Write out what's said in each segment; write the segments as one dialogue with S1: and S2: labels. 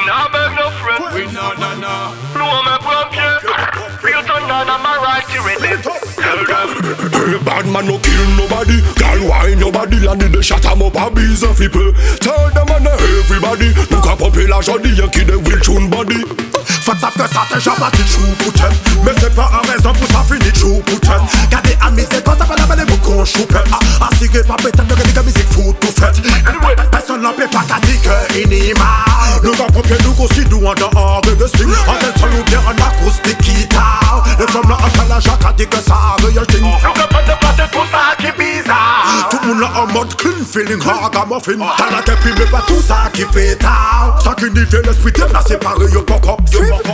S1: nah beg no friend.
S2: We nah.
S1: No me pompier. Real thunder na my right to relate. Tell them.
S3: Bad man no kill nobody. Girl wine your body and the shut 'em up a bees and flipper. Tell them and everybody. Look up up la jolie and qui de will tune body.
S4: Faut savoir que ça te jappe à tes choux poutin. Mais c'est pas un raison pour ça finit chou poutin. Gardez à miser quand ça va la belle boucon choupette. Assigé pas pétard de regarder musique fout tout fait. Personne n'en peut pas qu'à dire que inima. Le gars pompier nous aussi nous en dehors de style. En tel son ou bien en acoustique guitare. Le femme là en la jaque a dit que ça réel ting.
S1: Nous capable de passer tout ça qui est bizarre.
S4: Tout le monde là en mode clean feeling ragamuffin. T'as la gueule puis mais pas tout ça qui fait tard. Ça qui n'y fait l'esprit déplacé par yo pop up.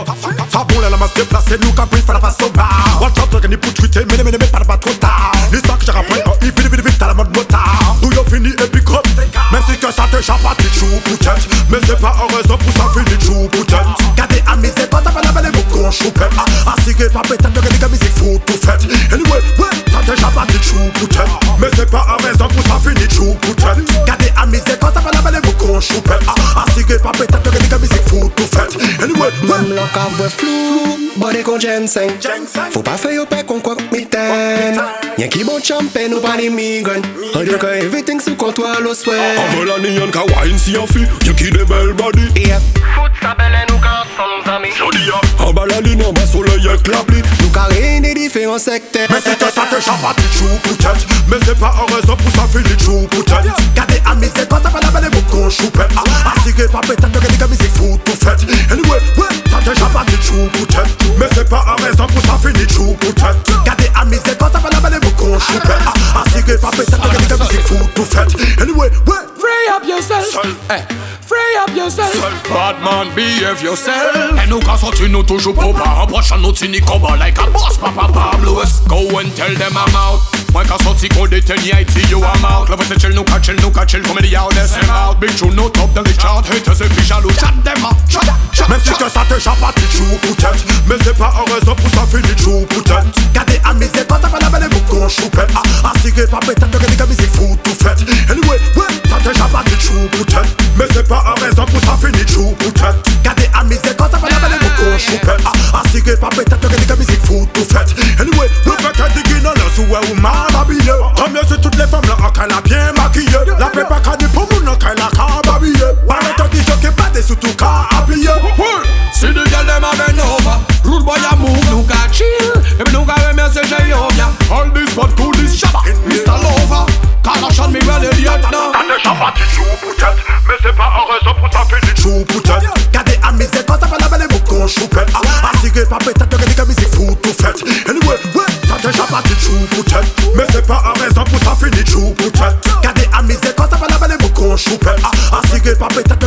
S4: Ça bon la masse déplacée, nous qu'à pris, fais la face au bar. Watch out, t'as gagné pour tweeter, mais pas trop tard. Les sacs j'ai rappelé, il vite, t'as la mode motard. Nous y'a fini et puis crop. Même si que ça te chape à tes choux poutettes. Mais c'est pas un raison pour ça finit chou poutettes. Gardez à miser quand ça va la belle boucle qu'on choupette. Assigé pas pétard de gagner musique fout tout fait. Anyway, ça te chape à tes choux poutettes. Mais c'est pas un raison pour ça finit chou poutettes. Gardez à miser quand ça va la belle boucle qu'on choupette. Assigé pas pétard de gagner musique fout tout fait. Anyway,
S5: même l'on cap voit flou, body con ginseng. Faut pas faire au pec qu'on croque mitaine. Y'a qui bon champagne ou pas les migraines. On dit que everything sous contrôle au souhait.
S3: En veut la nian ka wine si en fi. Y'a qui de belle body.
S1: Fout sa belle et nous quand sommes amis.
S3: Jodi ya. En bas la ligne en bas soleil avec la pluie.
S5: Nous carrés des différents secteurs.
S4: mais c'est que ça te chape à tes choux poutettes. Mais c'est pas un raison pour ça finit chou poutettes. Gardez à miser quand ça va la belle boucle qu'on choupette. Assigé pas pétard de gagner musique fout tout fait. Anyway, ça te chape à tes choux poutettes. Mais c'est pas un raison pour ça finit chou poutettes. Gardez à miser quand ça va la belle boucle qu'on choupette. Assigé pas pétard de gagner musique fout tout fait. Anyway,
S2: Free up yourself. Free up yourself. Bad man, behave yourself. Et nous quand sorti nous toujours pas. En prochain nous tini combat like a boss. Papa Pablo. Go and tell them I'm out. Moi quand sorti qu'on déteigne IT you I'm out. Love c'est chill nous ka chill comme les out des out. Big tune no top dans les charts. Haters et puis jaloux. Shut them up. Shut.
S4: même si que ça te chape à tes choux poutettes. Mais c'est pas un raison pour ça finit chou poutettes. Gardez à miser quand ça va la belle boucle qu'on choupette. Assigé pas pétard de gagner musique fout tout fait. Anyway, ça te chape à tes choux poutettes. Mais c'est pas un raison pour ça finit chou poutettes. Gardez à miser quand ça va la belle boucle qu'on choupette. Assigé pas pétard de gagner musique fout tout fait. Anyway, le fait que diggy dans le souhait ou mal habillé. Comme bien c'est toutes les femmes là en qu'elle a bien maquillé. La paix pas qu'à pour moun en qu'elle a qu'à babiller. Par le temps qui joue pas des surtout qu'à appuyer.
S2: See the girl them a bend over. Rude boy a move, nous ka chill. Et puis nous ka remercier Jehovah. All this but to this shabba, Mr. Lover. Carnation me well idiot now.
S4: Ça te chape à tes choux poutettes. Mais c'est pas un raison pour ça finit chou poutettes. Gardez à miser quand ça va la belle boucle qu'on choupette. Assigé pas pétard de gagner musique fout tout fait. Anyway, ça te chape à tes choux poutettes. Mais c'est pas un raison pour ça finit chou poutettes. Gardez à miser quand ça va la belle boucle qu'on choupette. Assigé pas pétard